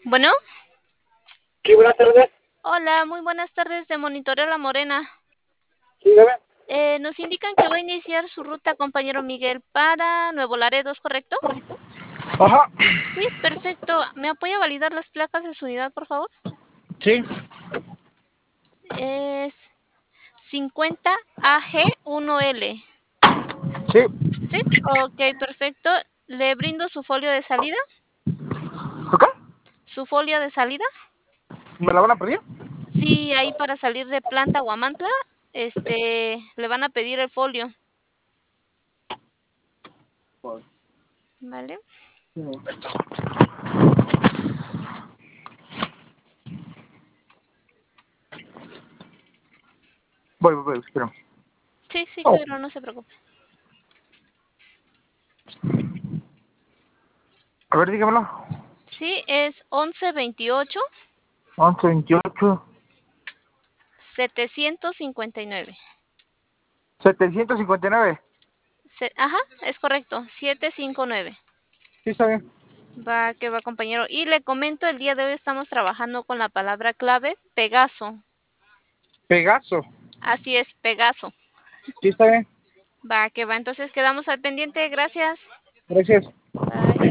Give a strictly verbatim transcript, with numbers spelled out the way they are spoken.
Bueno, Sí, buenas tardes. hola, muy buenas tardes de Monitoreo La Morena. Sí, dígame. Eh, nos indican que va a iniciar su ruta, compañero Miguel, para Nuevo Laredo, ¿es correcto? Ajá. Sí, perfecto. ¿Me apoya a validar las placas de su unidad, por favor? Sí, Es cincuenta A G uno L. sí. ¿Sí? Ok, perfecto. Le brindo su folio de salida. ¿Ok? ¿Su folio de salida? ¿Me la van a pedir? Sí, ahí para salir de Planta Huamantla, este, le van a pedir el folio, Pues, ¿vale? sí. Voy, voy, voy, espera. Sí, sí, Oh, claro, no se preocupe. a ver, dígamelo. Sí, es once veintiocho Once veintiocho setecientos cincuenta y nueve. setecientos cincuenta y nueve. Se- ajá, es correcto, setecientos cincuenta y nueve. Sí, está bien. Va, que va, compañero. Y le comento, el día de hoy estamos trabajando con la palabra clave Pegaso. Pegaso. Así es, Pegaso. Sí, está bien. Va, que va. Entonces quedamos al pendiente. Gracias. Gracias. Bye.